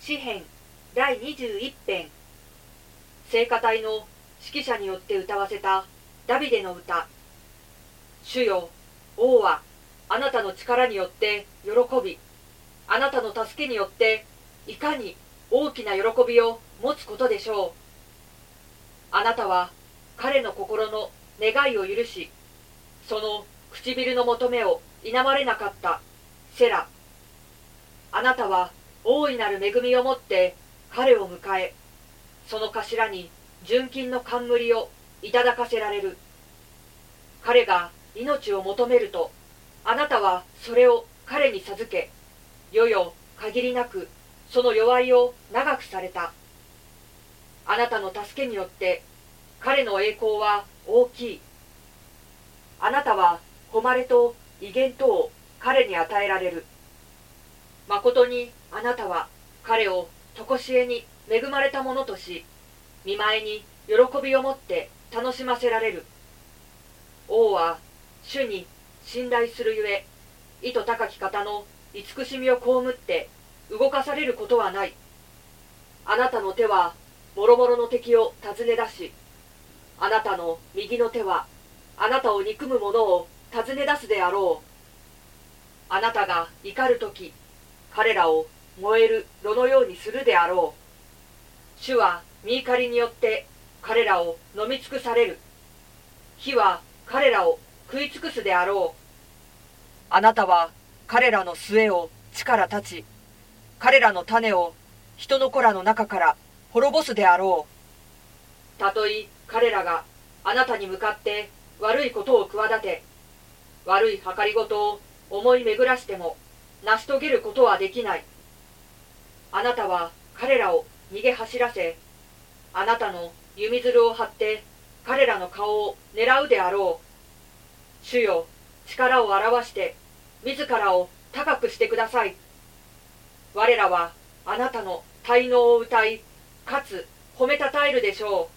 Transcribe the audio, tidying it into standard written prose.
詩編第21編。聖歌隊の指揮者によって歌わせたダビデの歌。主よ、王はあなたの力によって喜び、あなたの助けによっていかに大きな喜びを持つことでしょう。あなたは彼の心の願いを許し、その唇の求めを否まれなかった。セラ。あなたは大いなる恵みをもって彼を迎え、その頭に純金の冠をいただかせられる。彼が命を求めると、あなたはそれを彼に授け、よよ限りなくその弱いを長くされた。あなたの助けによって彼の栄光は大きい。あなたは誉れと威厳とを彼に与えられる。まことにあなたは彼を常しえに恵まれたものとし、見舞いに喜びをもって楽しませられる。王は主に信頼するゆえ、意図高き方の慈しみを被って動かされることはない。あなたの手はもろもろの敵を尋ね出し、あなたの右の手はあなたを憎む者を尋ね出すであろう。あなたが怒るとき、彼らを燃える炉のようにするであろう。主は御怒りによって彼らを飲み尽くされる。火は彼らを食い尽くすであろう。あなたは彼らの末を地から断ち、彼らの種を人の子らの中から滅ぼすであろう。たとえ彼らがあなたに向かって悪いことを企て、悪い計りごとを思い巡らしても成し遂げることはできない。あなたは彼らを逃げ走らせ、あなたの弓づるを張って彼らの顔を狙うであろう。主よ、力を表して自らを高くしてください。我らはあなたの大能を歌い、かつ褒めたたえるでしょう。